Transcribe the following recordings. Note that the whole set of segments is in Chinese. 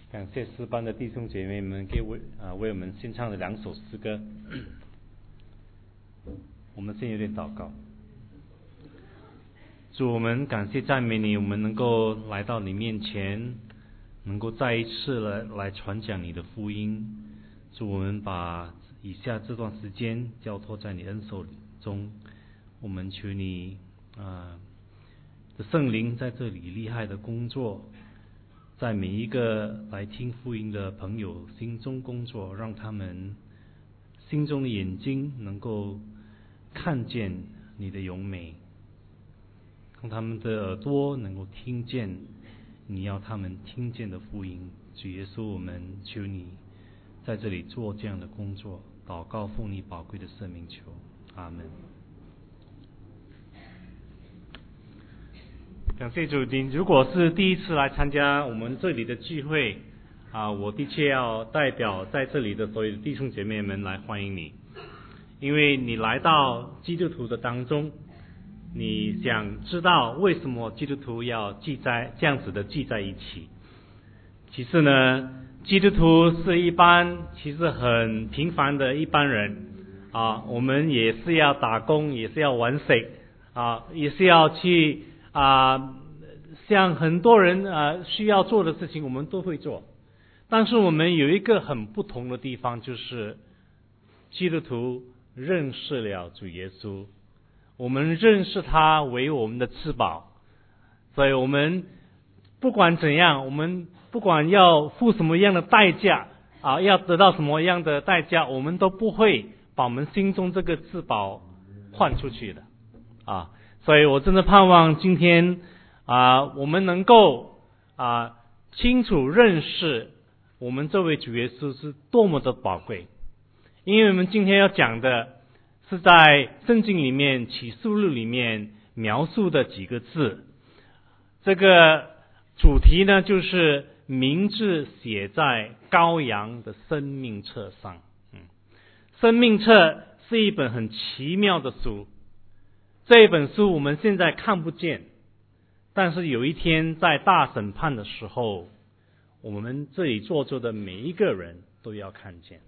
感谢诗班的弟兄姐妹们为我们献唱的2首诗歌。我们先有点祷告。主，我们感谢赞美你，我们能够来到你面前，能够再一次来传讲你的福音。主，我们把以下这段时间交托在你恩手中，我们求你的圣灵在这里厉害的工作，在每一个来听福音的朋友心中工作，让他们心中的眼睛能够看见你的荣美，让他们的耳朵能够听见你要他们听见的福音。主耶稣，我们求你在这里做这样的工作，祷告奉你宝贵的圣名求，阿们。感谢主，你如果是第一次来参加我们这里的聚会我的确要代表在这里的所有的弟兄姐妹们来欢迎你，因为你来到基督徒的当中，你想知道为什么基督徒要这样子的聚在一起。其实呢，基督徒是一般其实很平凡的一般人我们也是要打工，也是要玩水也是要去像很多人需要做的事情我们都会做。但是我们有一个很不同的地方，就是基督徒认识了主耶稣，我们认识他为我们的至宝，所以我们不管怎样，我们不管要付什么样的代价要得到什么样的代价，我们都不会把我们心中这个至宝换出去的所以我真的盼望今天我们能够清楚认识我们这位主耶稣是多么的宝贵。因为我们今天要讲的是在圣经里面启示录里面描述的几个字，这个主题呢就是名字写在羔羊的生命册上。生命册是一本很奇妙的书，这一本书我们现在看不见，但是有一天在大审判的时候，我们这里坐着的每一个人都要看见。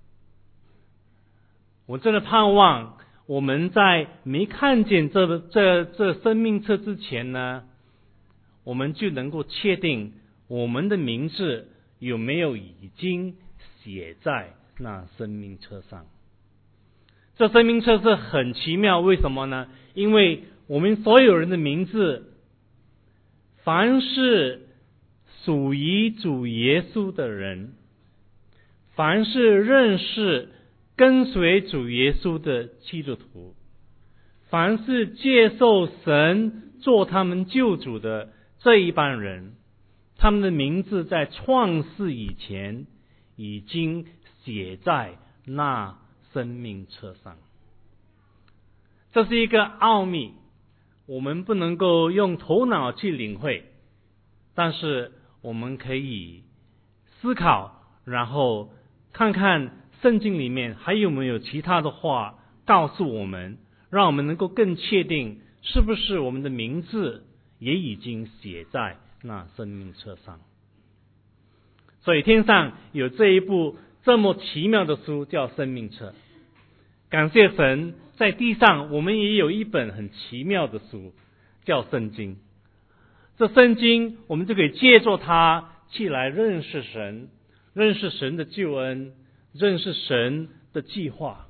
我真的盼望我们在没看见这生命册之前呢，我们就能够确定我们的名字有没有已经写在那生命册上。这生命册是很奇妙，为什么呢？因为我们所有人的名字，凡是属于主耶稣的人，凡是认识跟随主耶稣的基督徒，凡是接受神做他们救主的这一班人，他们的名字在创世以前已经写在那生命册上。这是一个奥秘，我们不能够用头脑去领会，但是我们可以思考，然后看看圣经里面还有没有其他的话告诉我们，让我们能够更确定是不是我们的名字也已经写在那生命册上。所以天上有这一部这么奇妙的书叫生命册。感谢神，在地上我们也有一本很奇妙的书叫圣经。这圣经我们就可以借助它去来认识神，认识神的救恩，认识神的计划。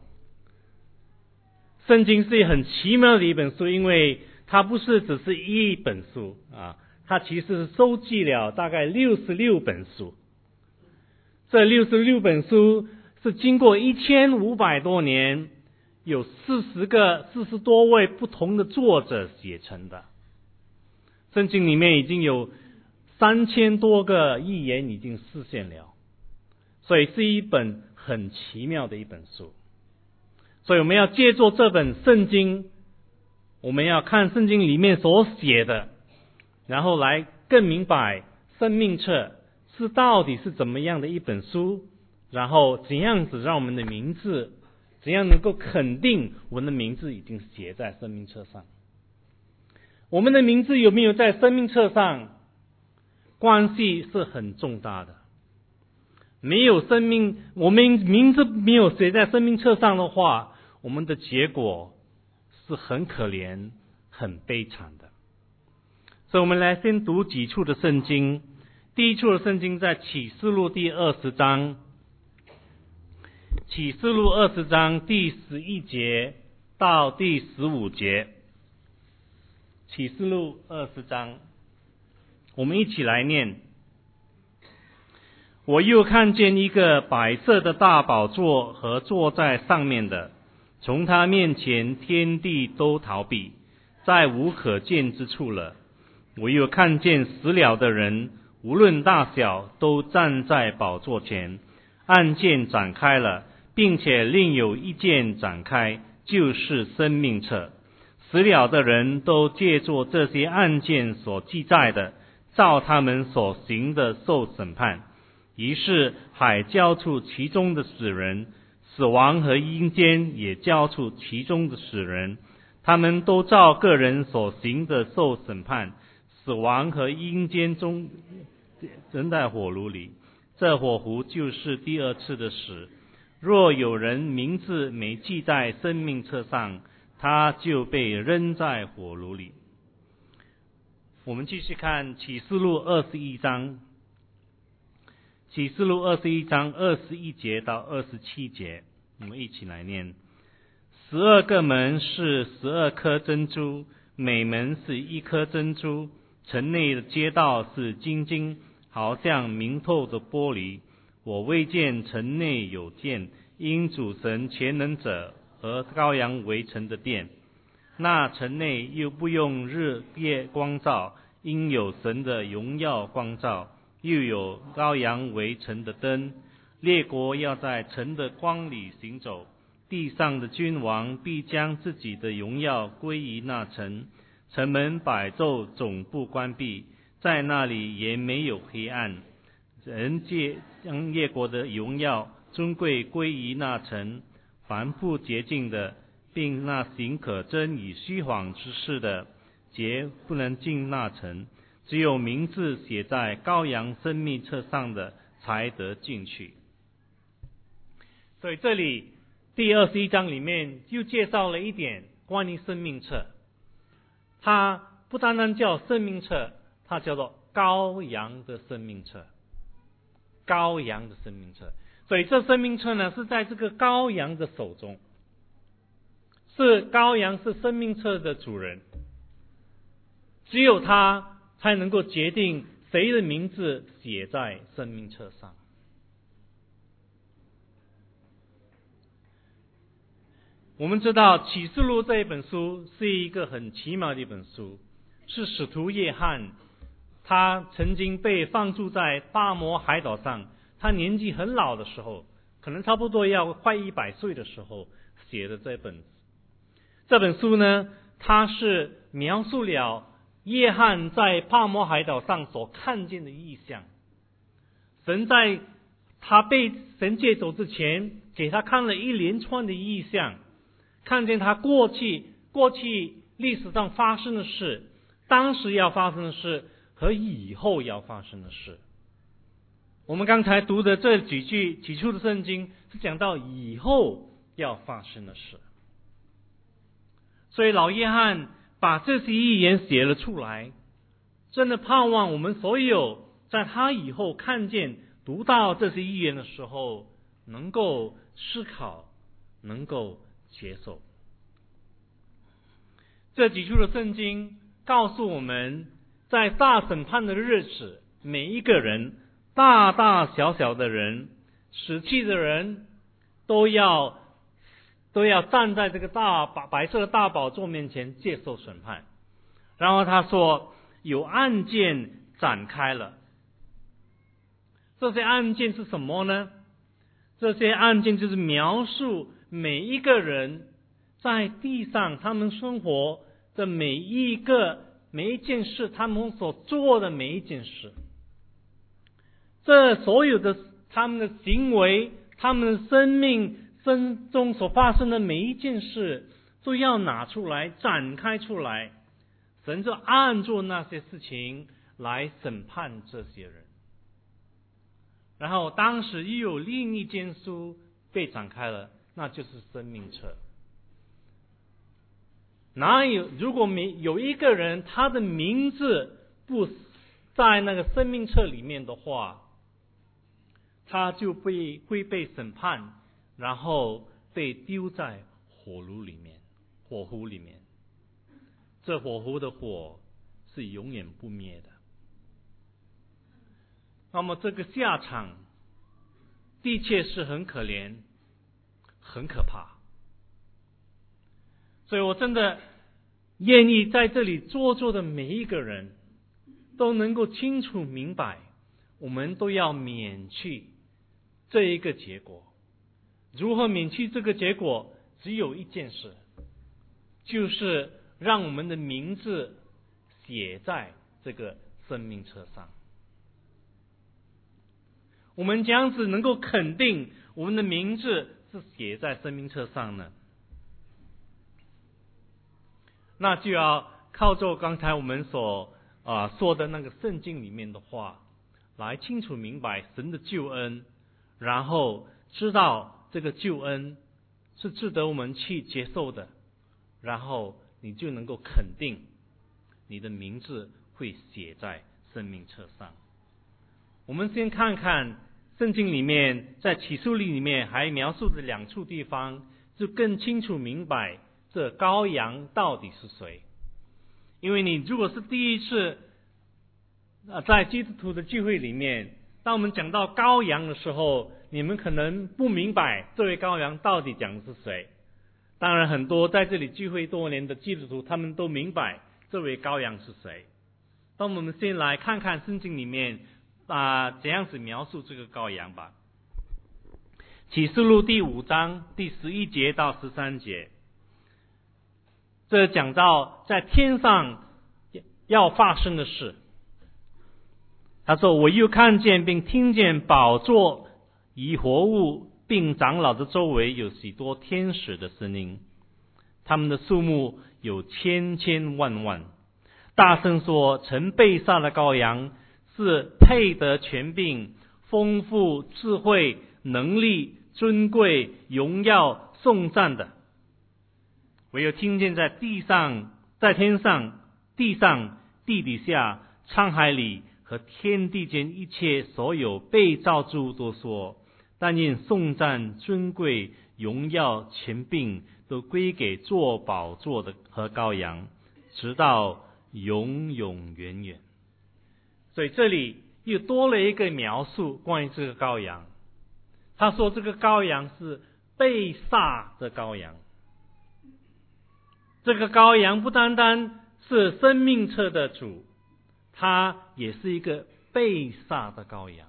圣经是很奇妙的一本书，因为它不是只是一本书它其实是收集了大概66本书。这66本书是经过1500多年，有40多位不同的作者写成的。圣经里面已经有3000多个预言已经实现了，所以是一本很奇妙的一本书。所以我们要借助这本圣经，我们要看圣经里面所写的，然后来更明白生命册是到底是怎么样的一本书，然后怎样子让我们的名字，怎样能够肯定我们的名字已经写在生命册上。我们的名字有没有在生命册上，关系是很重大的。 没有生命，我们名字没有写在生命册上的话，我们的结果是很可怜、很悲惨的。所以我们来先读几处的圣经。第一处的圣经在启示录第20章，启示录20章第11节到第15节。启示录20章，我们一起来念。我又看见一个白色的大宝座和坐在上面的，从他面前天地都逃避，再无可见之处了。我又看见死了的人，无论大小，都站在宝座前，案件展开了，并且另有一件展开，就是生命册。死了的人都借着这些案件所记载的，照他们所行的受审判。于是海交出其中的死人，死亡和阴间也交出其中的死人，他们都照个人所行的受审判。死亡和阴间中扔在火炉里，这火湖就是第二次的死。若有人名字没记在生命册上，他就被扔在火炉里。我们继续看启示录21章，启示录21章21节到27节，我们一起来念。12个门是12颗珍珠，每门是一颗珍珠，城内的街道是晶晶，好像明透的玻璃。我未见城内有殿，因主神全能者和羔羊围成的殿。那城内又不用日夜光照，因有神的荣耀光照，又有羔羊围成的灯。列国要在城的光里行走，地上的君王必将自己的荣耀归于那城。城门百昼总不关闭，在那里也没有黑暗。人将列国的荣耀尊贵归于那城。凡不洁净的，并那行可憎与虚谎之事的，皆不能进那城。只有名字写在羔羊生命册上的，才得进去。所以这里第21章里面就介绍了一点关于生命册。它不单单叫生命册，它叫做羔羊的生命册。羔羊的生命册，所以这生命册呢是在这个羔羊的手中，是羔羊是生命册的主人，只有他才能够决定谁的名字写在生命册上。我们知道启示录这一本书是一个很奇妙的一本书，是使徒约翰他曾经被放逐在巴摩海岛上，他年纪很老的时候，可能差不多要快100岁的时候写的这本书呢，它是描述了约翰在巴摩海岛上所看见的异象。神在他被神借走之前，给他看了一连串的异象，看见他过去历史上发生的事，当时要发生的事和以后要发生的事。我们刚才读的这几处的圣经是讲到以后要发生的事，所以老约翰把这些预言写了出来，真的盼望我们所有在他以后看见读到这些预言的时候，能够思考，能够接受。这几处的圣经告诉我们，在大审判的日子，每一个人，大大小小的人，死去的人，都要站在这个白色的大宝座面前接受审判。然后他说有案件展开了。这些案件是什么呢？这些案件就是描述每一个人在地上他们生活的每一件事，他们所做的每一件事，这所有的他们的行为，他们的生命中所发生的每一件事，都要拿出来展开出来，神就按照那些事情来审判这些人。 然后当时又有另一卷书被展开了，那就是生命册。如果有一个人他的名字不在那个生命册里面的话，他就会被审判，然后被丢在火炉里面，火湖里面。这火湖的火是永远不灭的。那么这个下场的确是很可怜，很可怕。所以我真的愿意在这里坐的每一个人都能够清楚明白，我们都要免去这一个结果。如何免去这个结果？只有一件事，就是让我们的名字写在这个生命册上。我们这样子能够肯定我们的名字是写在生命册上呢？那就要靠着刚才我们所说的那个圣经里面的话，来清楚明白神的救恩，然后知道这个救恩是值得我们去接受的，然后你就能够肯定你的名字会写在生命册上。我们先看看圣经里面，在启示录里面还描述的两处地方，就更清楚明白这羔羊到底是谁。因为你如果是第一次在基督徒的聚会里面，当我们讲到羔羊的时候，你们可能不明白这位羔羊到底讲的是谁。当然很多在这里聚会多年的基督徒，他们都明白这位羔羊是谁。那我们先来看看圣经里面怎样子描述这个羔羊吧。启示录第5章第11节到13节，这讲到在天上要发生的事。他说，我又看见并听见宝座与活物并长老的周围有许多天使的声音，他们的数目有千千万万，大声说，曾被杀的羔羊是配得权柄、丰富、智慧、能力、尊贵、荣耀、颂赞的。我又听见在地上、在天上、地上、地底下、沧海里和天地间一切所有被造之物都说，但愿颂赞、尊贵、荣耀、权柄都归给坐宝座的和羔羊，直到永永远远。所以这里又多了一个描述关于这个羔羊。他说这个羔羊是被杀的羔羊。这个羔羊不单单是生命册的主，他也是一个被杀的羔羊。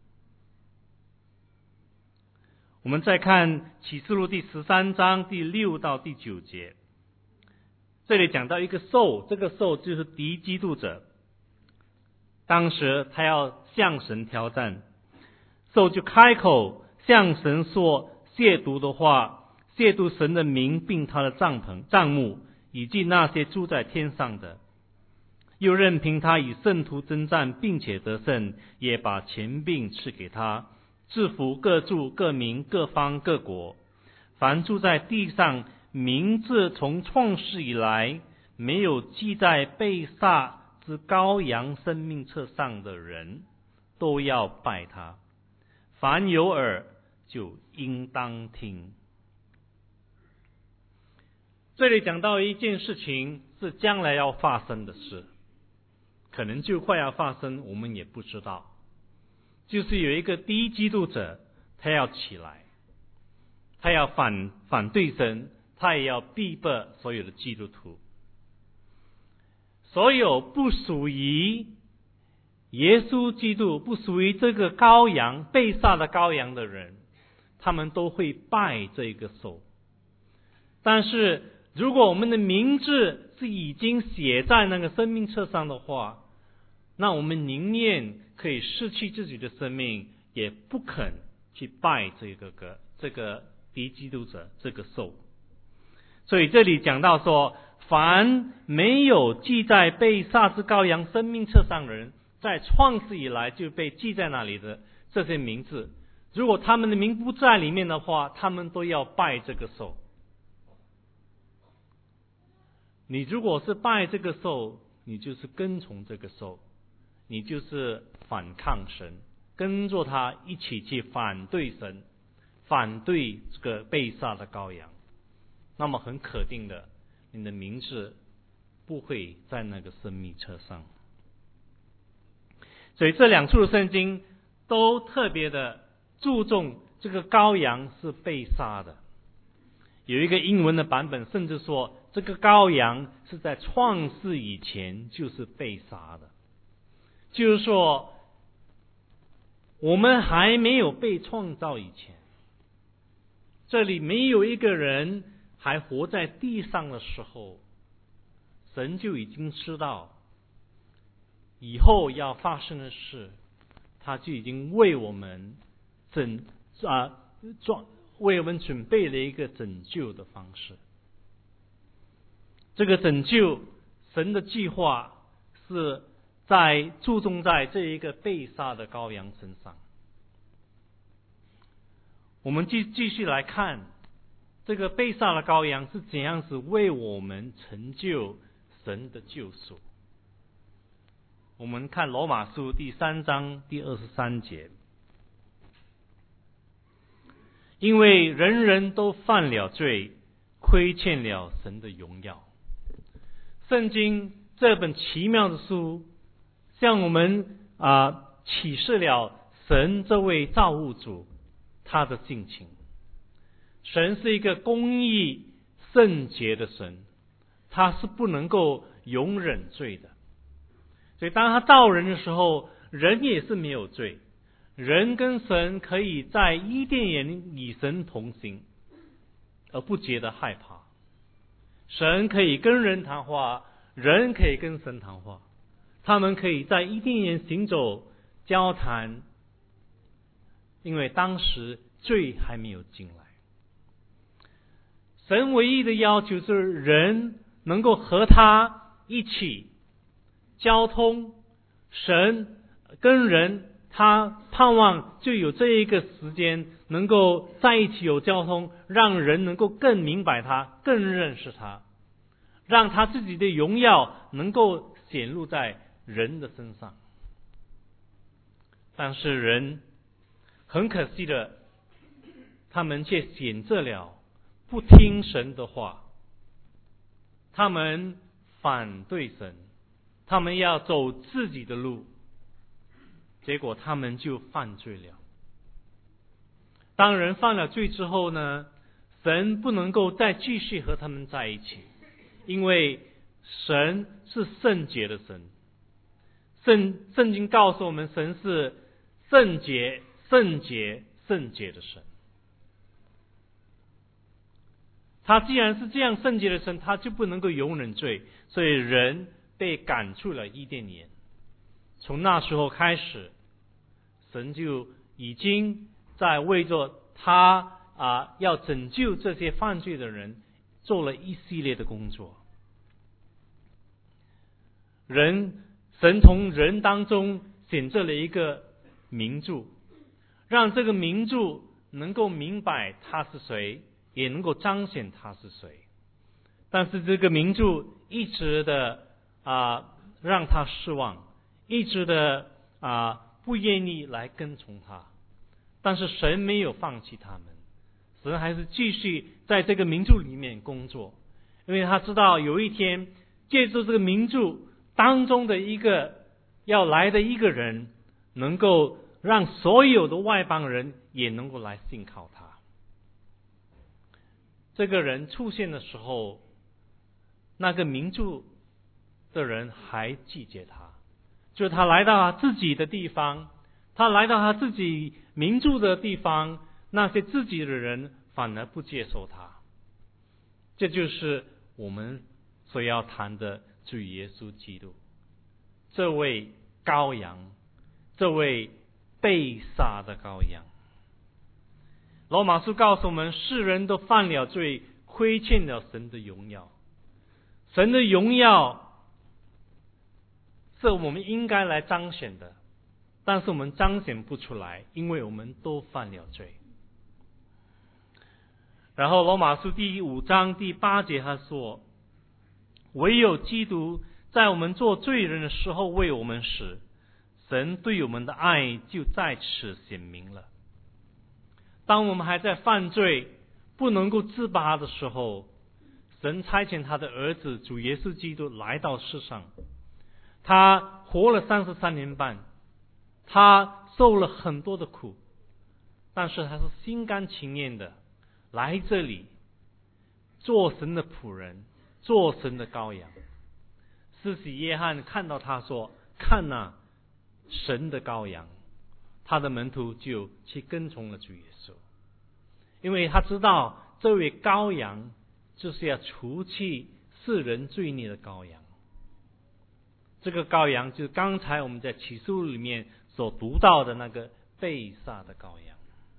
我们再看启示录第13章第6到第9节，这里讲到一个兽，这个兽就是敌基督者。当时他要向神挑战，兽就开口向神说亵渎的话，亵渎神的名并他的帐幕，以及那些住在天上的。又任凭他与圣徒征战，并且得胜，也把权柄赐给他，制服各族、各民、各方、各国。凡住在地上，名字从创世以来没有记在被杀之羔羊生命册上的人，都要拜他。凡有耳就应当听。这里讲到一件事情是将来要发生的事，可能就快要发生，我们也不知道。就是有一个第一基督者，他要起来，他要反对神，他也要逼迫所有的基督徒。所有不属于耶稣基督、不属于这个羔羊、被杀的羔羊的人，他们都会拜这个兽。但是如果我们的名字是已经写在那个生命册上的话，那我们宁愿可以失去自己的生命，也不肯去拜这个敌基督者，这个兽。所以这里讲到说，凡没有记在被杀之羔羊生命册上的人，在创世以来就被记在那里的， 这些名字，如果他们的名不在里面的话，他们都要拜这个兽。你如果是拜这个兽，你就是跟从这个兽，你就是反抗神，跟着他一起去反对神，反对这个被杀的羔羊。那么很肯定的，你的名字不会在那个生命册上。所以这两处的圣经都特别的注重这个羔羊是被杀的。有一个英文的版本甚至说，这个羔羊是在创世以前就是被杀的，就是说我们还没有被创造以前，这里没有一个人还活在地上的时候，神就已经知道以后要发生的事，他就已经为我们为我们准备了一个拯救的方式。这个拯救，神的计划是注重在这一个被杀的羔羊身上。我们继续来看这个被杀的羔羊是怎样子为我们成就神的救赎。我们看罗马书第3章第23节，因为人人都犯了罪，亏欠了神的荣耀。圣经这本奇妙的书向我们启示了神这位造物主他的性情。神是一个公义圣洁的神，他是不能够容忍罪的。所以当他造人的时候，人也是没有罪，人跟神可以在伊甸园与神同行，而不觉得害怕。神可以跟人谈话，人可以跟神谈话，他们可以在伊甸园行走交谈，因为当时罪还没有进来。神唯一的要求就是人能够和他一起交通，神跟人他盼望就有这一个时间能够在一起有交通，让人能够更明白他，更认识他，让他自己的荣耀能够显露在人的身上。但是人很可惜的，他们却选择了不听神的话，他们反对神，他们要走自己的路，结果他们就犯罪了。当人犯了罪之后呢，神不能够再继续和他们在一起，因为神是圣洁的神。圣经告诉我们，神是圣洁、圣洁、圣洁的神。他既然是这样圣洁的神，他就不能够容忍罪，所以人被赶出了伊甸园。从那时候开始，神就已经在为着他要拯救这些犯罪的人做了一系列的工作。神从人当中选择了一个名著，让这个名著能够明白他是谁，也能够彰显他是谁。但是这个名著一直的让他失望，一直的不愿意来跟从他。但是神没有放弃他们，神还是继续在这个名著里面工作，因为他知道有一天借助这个名著当中的一个要来的一个人，能够让所有的外邦人也能够来信靠他。这个人出现的时候，那个名著的人还拒绝他，就是他来到他自己的地方，他来到他自己名著的地方，那些自己的人反而不接受他。这就是我们所要谈的主耶稣基督，这位羔羊，这位被杀的羔羊。罗马书告诉我们，世人都犯了罪，亏欠了神的荣耀。神的荣耀是我们应该来彰显的， 但是我们彰显不出来，因为我们都犯了罪。然后罗马书第5章第8节他说，唯有基督在我们做罪人的时候为我们死，神对我们的爱就在此显明了。当我们还在犯罪不能够自拔的时候，神差遣他的儿子主耶稣基督来到世上，他活了33年半，他受了很多的苦，但是他是心甘情愿的来这里做神的仆人，做神的羔羊。施洗约翰看到他说，看哪，神的羔羊，他的门徒就去跟从了主耶稣，因为他知道这位羔羊就是要除去世人罪孽的羔羊。这个羔羊就是刚才我们在启示录里面所读到的那个被杀的羔羊。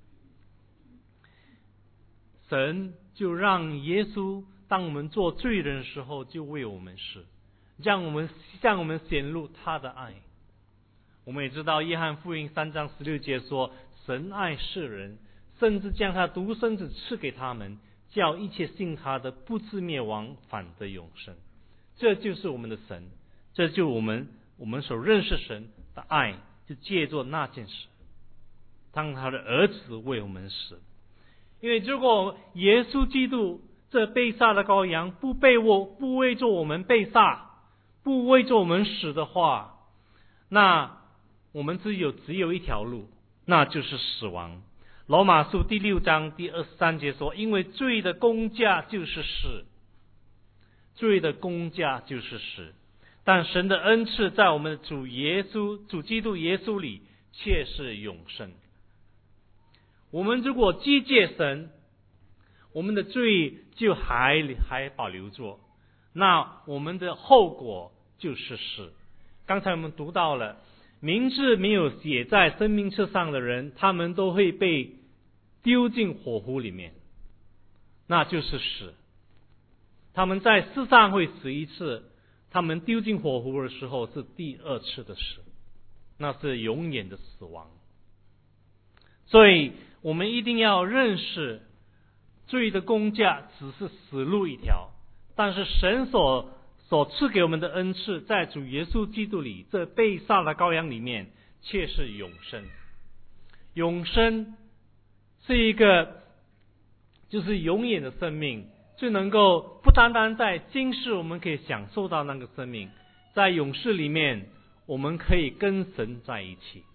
神就让耶稣当我们做罪人的时候就为我们死，向我们显露他的爱。我们也知道约翰福音3章16节说，神爱世人，甚至将他独生子赐给他们，叫一切信他的不至灭亡，反得永生。这就是我们的神，这就是我们所认识神的爱，就借助那件事，当他的儿子为我们死。因为如果耶稣基督这被杀的羔羊不为着我们被杀，不为着我们死的话，那我们只有一条路，那就是死亡。罗马书第6章第23节说，因为罪的工价就是死，罪的工价就是死，但神的恩赐在我们的主基督耶稣里却是永生。我们如果拒绝神，我们的罪就还保留着，那我们的后果就是死。刚才我们读到了，名字没有写在生命册上的人，他们都会被丢进火湖里面，那就是死。他们在世上会死一次，他们丢进火湖的时候是第2次的死，那是永远的死亡。所以我们一定要认识，罪的工价只是死路一条，但是神所赐给我们的恩赐，在主耶稣基督里，这被杀的羔羊里面却是永生。永生是一个就是永远的生命，就能够不单单在今世我们可以享受到那个生命，在永世里面我们可以跟神在一起。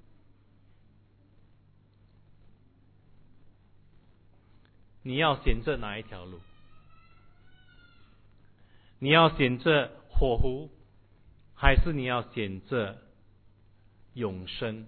你要选择哪一条路？你要选择火湖，还是你要选择永生？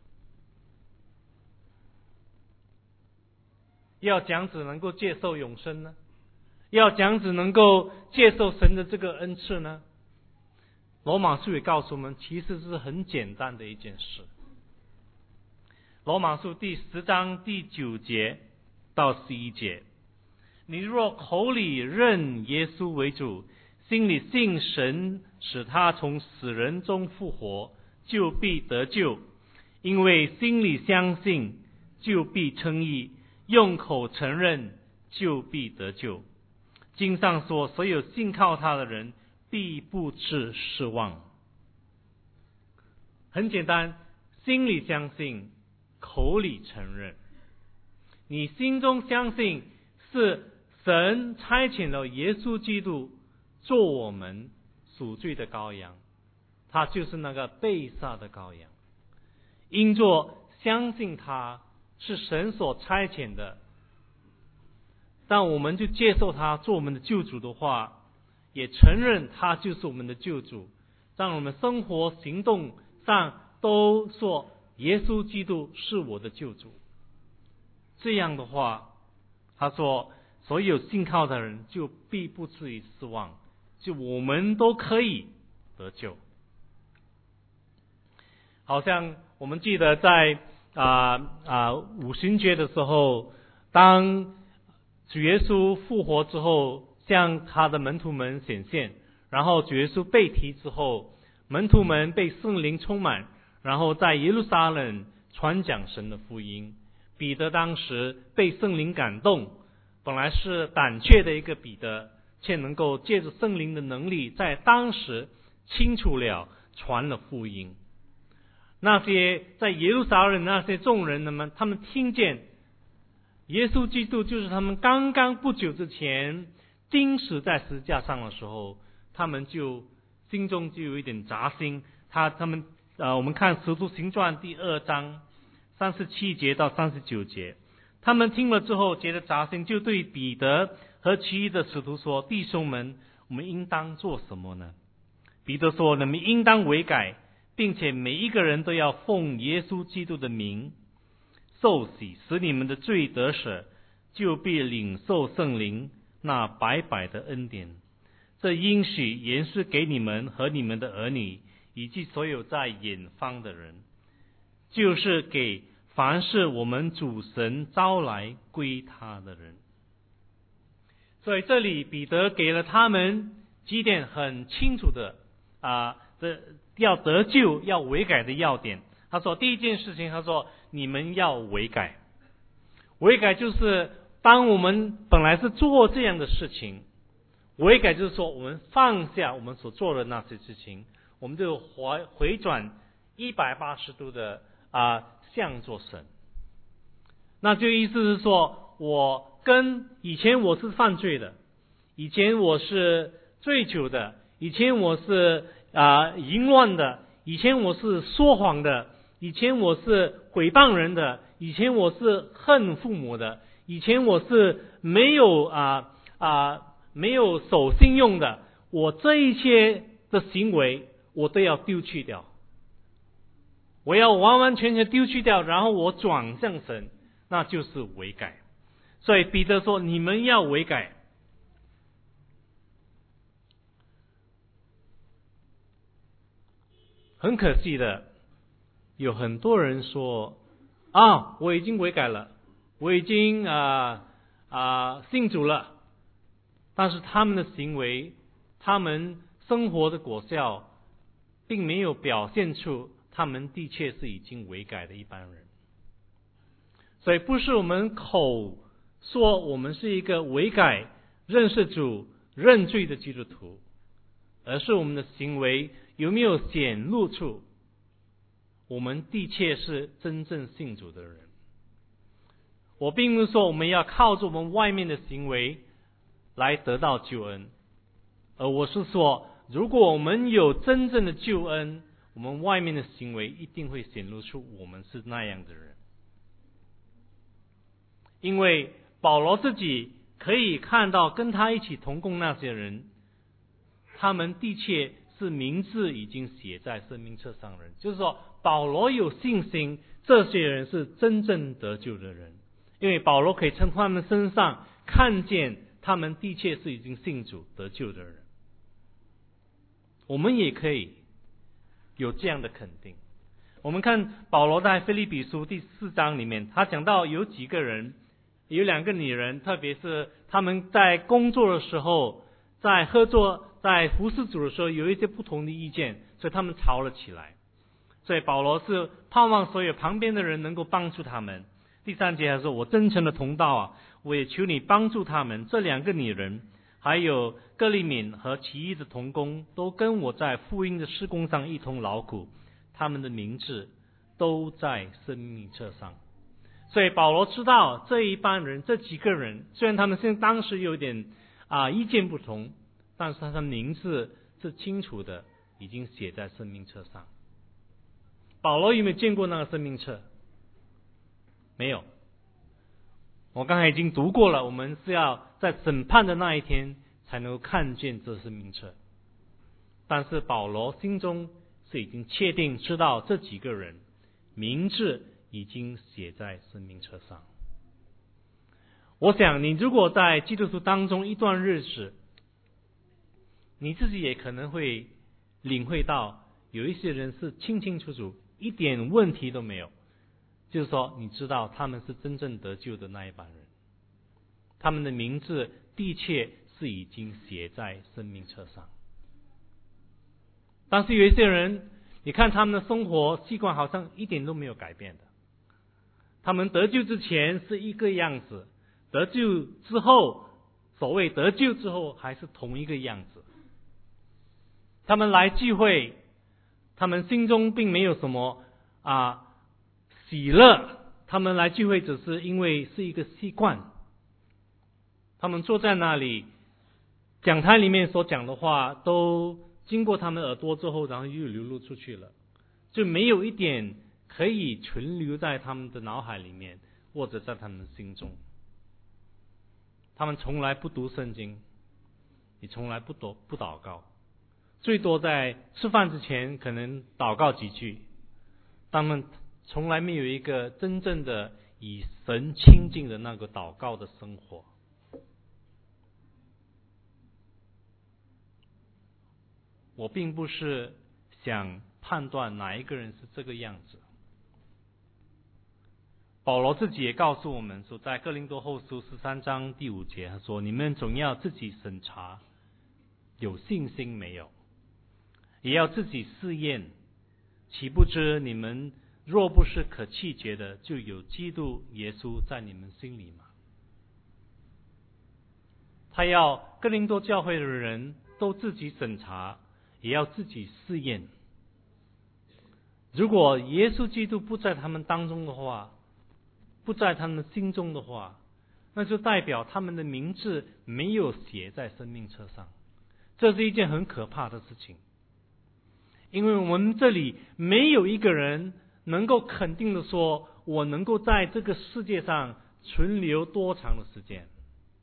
要怎样子能够接受永生呢？要怎样子能够接受神的这个恩赐呢？罗马书也告诉我们，其实是很简单的一件事。罗马书第10章第9节到11节，你若口里认耶稣为主，心里信神使他从死人中复活，就必得救。因为心里相信，就必称义；用口承认，就必得救。经上说，所有信靠他的人，必不致失望。很简单，心里相信，口里承认。你心中相信是神差遣了耶稣基督做我们赎罪的羔羊，他就是那个被杀的羔羊。因着相信他是神所差遣的，但我们就接受他做我们的救主的话，也承认他就是我们的救主，让我们生活行动上都说耶稣基督是我的救主。这样的话，他说所有信靠的人就必不至于失望，就我们都可以得救。好像我们记得在五旬节的时候，当主耶稣复活之后，向他的门徒们显现，然后主耶稣被提之后，门徒们被圣灵充满， 然后在耶路撒冷传讲神的福音。彼得当时被圣灵感动，本来是胆怯的一个彼得，却能够借着圣灵的能力，在当时清楚了传了福音。那些在耶路撒冷那些众人们，他们听见耶稣基督就是他们刚刚不久之前钉死在十字架上的时候，他们就心中就有一点扎心。我们看使徒行传第2章37节到39节，他们听了之后觉得扎心，就对彼得和其余的使徒说：弟兄们，我们应当做什么呢？彼得说：你们应当悔改，并且每一个人都要奉耶稣基督的名受洗，使你们的罪得赦，就必领受圣灵那白白的恩典。这应许原是给你们和你们的儿女，以及所有在远方的人，就是给凡是我们主神招来归他的人。所以这里彼得给了他们几点很清楚的要得救要悔改的要点。他说第一件事情，他说你们要悔改。悔改就是当我们本来是做这样的事情，悔改就是说我们放下我们所做的那些事情，我们就回转180度的向着神。那就意思是说，我跟以前我是犯罪的，以前我是醉酒的，以前我是淫乱的，以前我是说谎的，以前我是毁谤人的，以前我是恨父母的，以前我是没有守信用的，我这一切的行为我都要丢弃掉，我要完完全全丢弃掉，然后我转向神，那就是悔改。所以彼得说你们要悔改。很可惜的，有很多人说我已经悔改了，我已经信主了，但是他们的行为，他们生活的果效并没有表现出他们的确是已经悔改的一般人。所以不是我们口说我们是一个悔改认识主认罪的基督徒，而是我们的行为有没有显露出我们的确是真正信主的人。我并不是说我们要靠着我们外面的行为来得到救恩，而我是说如果我们有真正的救恩，我们外面的行为一定会显露出我们是那样的人。因为保罗自己可以看到跟他一起同工那些人，他们的确是名字已经写在生命册上的人，就是说保罗有信心这些人是真正得救的人，因为保罗可以从他们身上看见他们的确是已经信主得救的人。我们也可以有这样的肯定。我们看保罗在腓立比书第4章里面，他讲到有几个人，有2个女人，特别是他们在工作的时候，在合作在服侍主的时候有一些不同的意见，所以他们吵了起来。所以保罗是盼望所有旁边的人能够帮助他们。第3节他说，我真诚的同道我也求你帮助他们。这2个女人还有哥利敏和其余的同工都跟我在福音的事工上一同劳苦，他们的名字都在生命册上。所以保罗知道这一班人，这几个人虽然他们当时有点意见不同，但是他的名字是清楚的，已经写在生命册上。保罗有没有见过那个生命册？没有。我刚才已经读过了，我们是要在审判的那一天才能够看见这生命册。但是保罗心中是已经确定知道这几个人名字已经写在生命册上。我想你如果在基督徒当中一段日子，你自己也可能会领会到有一些人是清清楚楚一点问题都没有，就是说你知道他们是真正得救的那一班人，他们的名字的确是已经写在生命册上。但是有一些人你看他们的生活习惯好像一点都没有改变的。他们得救之前是一个样子，得救之后，所谓得救之后还是同一个样子。他们来聚会，他们心中并没有什么喜乐，他们来聚会只是因为是一个习惯。他们坐在那里，讲台里面所讲的话都经过他们耳朵之后，然后又流露出去了，就没有一点可以存留在他们的脑海里面，或者在他们的心中。他们从来不读圣经，也从来不祷告，最多在吃饭之前可能祷告几句，他们从来没有一个真正的与神亲近的那个祷告的生活。我并不是想判断哪一个人是这个样子。保罗自己也告诉我们说，在哥林多后书13章第5节，他说：你们总要自己审查，有信心没有，也要自己试验，岂不知你们若不是可弃绝的，就有基督耶稣在你们心里吗？他要哥林多教会的人都自己审查，也要自己试验。如果耶稣基督不在他们当中的话，不在他们心中的话，那就代表他们的名字没有写在生命册上。这是一件很可怕的事情，因为我们这里没有一个人能够肯定的说，我能够在这个世界上存留多长的时间。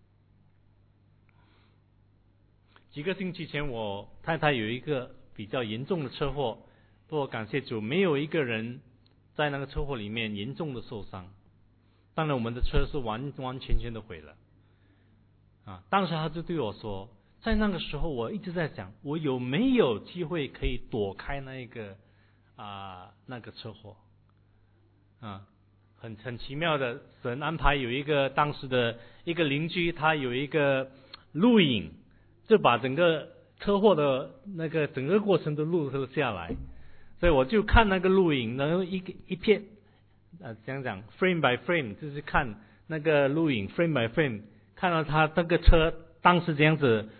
几个星期前，我太太有一个比较严重的车祸，不过感谢主，没有一个人在那个车祸里面严重的受伤。当然我们的车是完完全全的毁了。当时他就对我说，在那个时候我一直在想，我有没有机会可以躲开那个车祸。很奇妙的，神安排有一个当时的一个邻居，他有一个录影，就把整个车祸的那个整个过程都录了下来，所以我就看那个录影，然后一片讲 frame by frame， 就是看那个录影 frame by frame， 看到他那个车当时这样子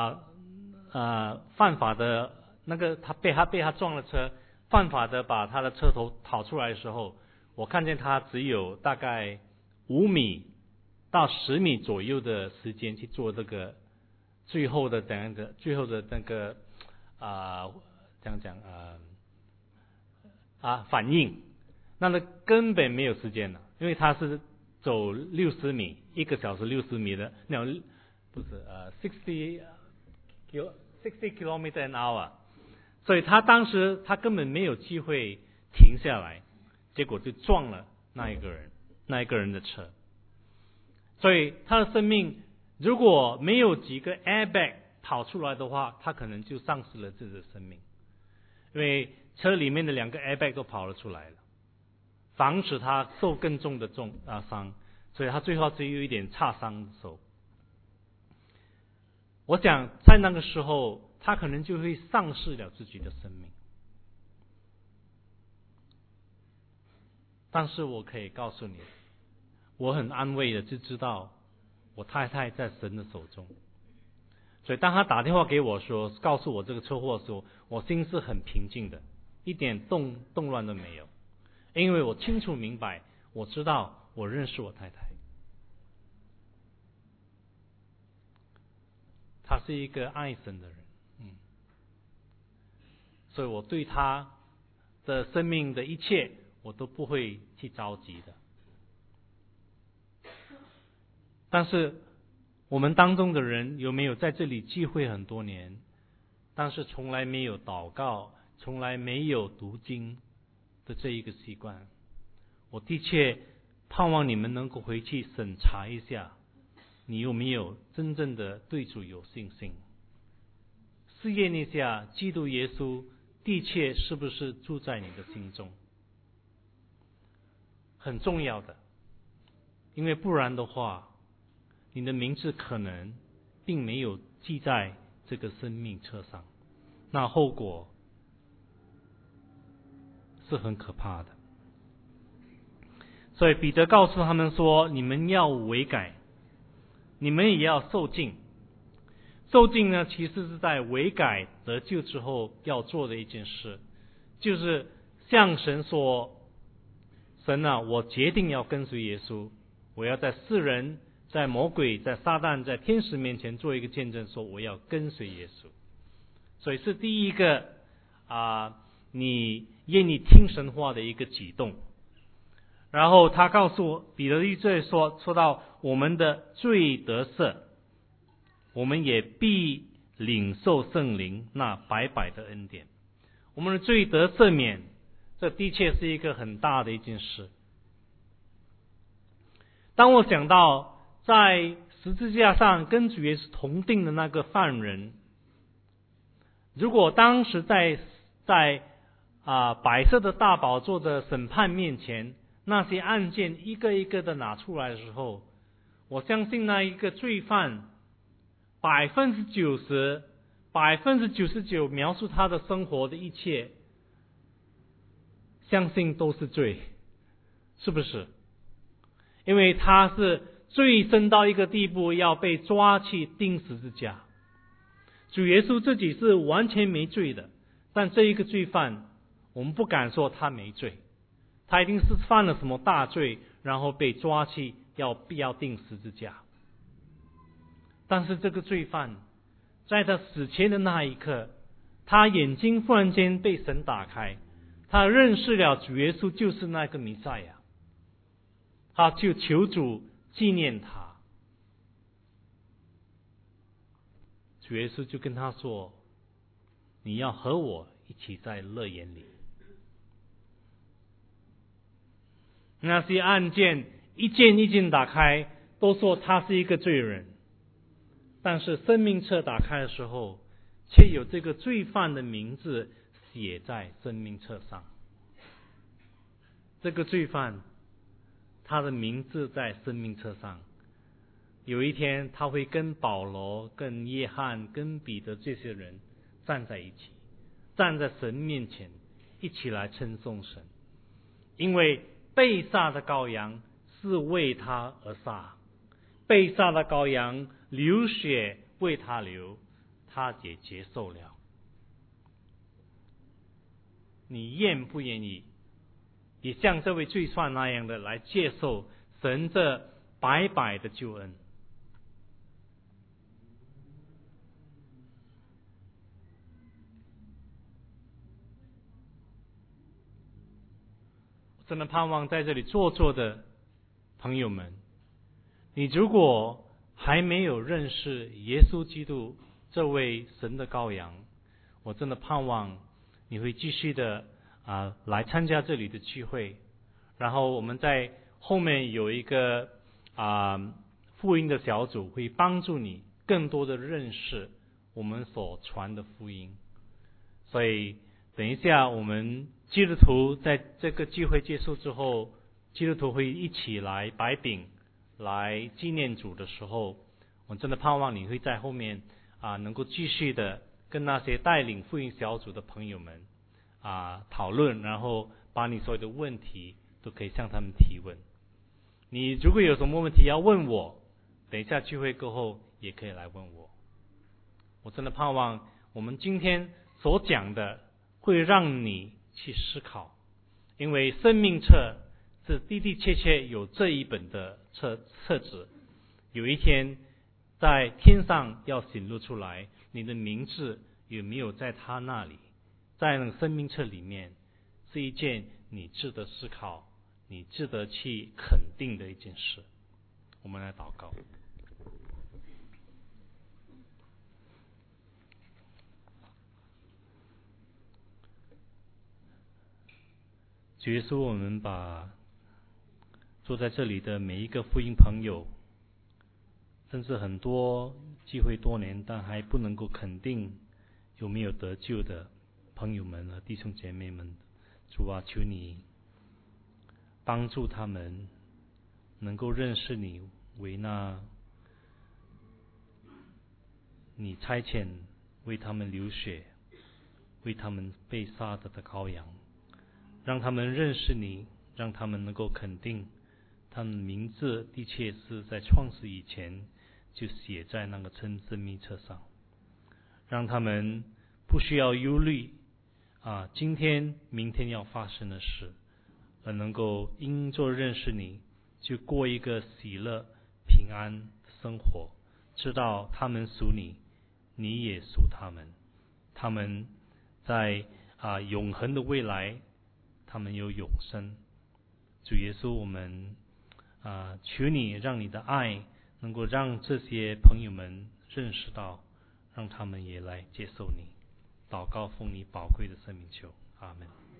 犯法的那个他被他撞了车，犯法的把他的车头跑出来的时候，我看见他只有大概5米到10米左右的时间去做这个最后的那个反应，那根本没有时间了，因为他是走60米，1个小时60米的，不是60 km an hour， 所以他当时他根本没有机会停下来，结果就撞了那一个人的车，所以他的生命如果没有几个 airbag 跑出来的话，他可能就丧失了自己的生命，因为车里面的2个 airbag 都跑了出来了，防止他受更重的伤，所以他最后只有一点擦伤的手。我想在那个时候，他可能就会丧失了自己的生命。但是我可以告诉你，我很安慰的就知道我太太在神的手中。所以当他打电话给我说，告诉我这个车祸的时候，我心是很平静的，一点动乱都没有，因为我清楚明白，我知道我认识我太太，她是一个爱神的人，所以我对她的生命的一切我都不会去着急的。但是我们当中的人有没有在这里聚会很多年，但是从来没有祷告，从来没有读经的这一个习惯？我的确盼望你们能够回去审查一下，你有没有真正的对主有信心，试验一下基督耶稣的确是不是住在你的心中，很重要的。因为不然的话，你的名字可能并没有记在这个生命册上，那后果是很可怕的。所以彼得告诉他们说，你们要悔改，你们也要受浸。受浸呢，其实是在悔改得救之后要做的一件事，就是向神说，神啊，我决定要跟随耶稣，我要在世人、在魔鬼、在撒旦、在天使面前做一个见证，说我要跟随耶稣。所以是第一个你愿意听神话的一个举动。然后他告诉彼得一再说到我们的罪得赦，我们也必领受圣灵那白白的恩典。我们的罪得赦免，这的确是一个很大的一件事。当我想到在十字架上跟主耶稣同定的那个犯人，如果当时在白色的大宝座的审判面前，那些案件一个一个的拿出来的时候，我相信那一个罪犯99%描述他的生活的一切，相信都是罪，是不是？因为他是罪深到一个地步，要被抓去钉十字架。主耶稣自己是完全没罪的，但这一个罪犯，我们不敢说他没罪，他一定是犯了什么大罪，然后被抓去要钉十字架。但是这个罪犯在他死前的那一刻，他眼睛忽然间被神打开，他认识了主耶稣就是那个弥赛亚，他就求主纪念他。主耶稣就跟他说，你要和我一起在乐园里。那些案件一件一件打开，都说他是一个罪人，但是生命册打开的时候，却有这个罪犯的名字写在生命册上。这个罪犯，他的名字在生命册上，有一天他会跟保罗、跟约翰、跟彼得这些人站在一起，站在神面前，一起来称颂神。因为被杀的羔羊是为他而杀，被杀的羔羊流血为他流，他也接受了。你愿不愿意也像这位罪犯那样的来接受神这白白的救恩？真的盼望在这里坐的朋友们，你如果还没有认识耶稣基督这位神的羔羊，我真的盼望你会继续的来参加这里的聚会，然后我们在后面有一个福音的小组，会帮助你更多的认识我们所传的福音。所以等一下我们基督徒在这个聚会结束之后，基督徒会一起来摆饼来纪念主的时候，我真的盼望你会在后面能够继续的跟那些带领福音小组的朋友们讨论，然后把你所有的问题都可以向他们提问。你如果有什么问题要问我，等一下聚会过后也可以来问我。我真的盼望我们今天所讲的会让你去思考，因为生命册是的的确确有这一本的册子，有一天在天上要显露出来，你的名字有没有在他那里，在那个生命册里面，是一件你值得思考、你值得去肯定的一件事。我们来祷告。主耶稣，我们把坐在这里的每一个福音朋友，甚至很多聚会多年但还不能够肯定有没有得救的朋友们和弟兄姐妹们，主啊，求你帮助他们能够认识你为那你差遣为他们流血、为他们被杀的羔羊， 让他们认识你，让他们能够肯定他们的名字的确是在创世以前就写在那个生命册上，让他们不需要忧虑今天明天要发生的事，而能够因着认识你，就过一个喜乐平安的生活，知道他们属你，你也属他们，他们在永恒的未来，他们有永生。主耶稣，我们求你让你的爱能够让这些朋友们认识到，让他们也来接受你。祷告奉你宝贵的生命求，阿们。